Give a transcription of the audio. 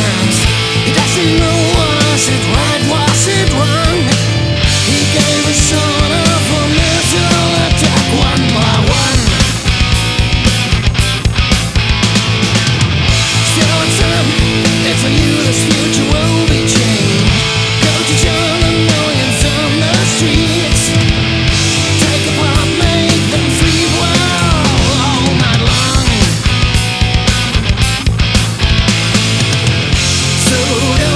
hands. He doesn't know was it right, was it wrong. He gave his honor for mental attack one by one. Still it's time, if I knew this future will be changed. Go to join the millions on the streets. Take a pop, make them free, well, all night long. So